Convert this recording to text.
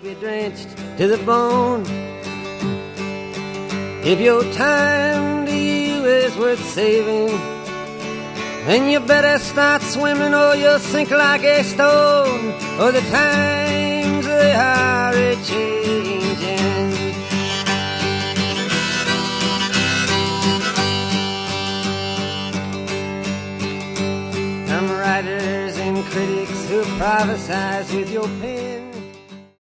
be drenched to the bone. If your time to you is worth saving, then you better start swimming or you'll sink like a stone. Or the times they are a-changing. Some writers and critics who prophesize with your pen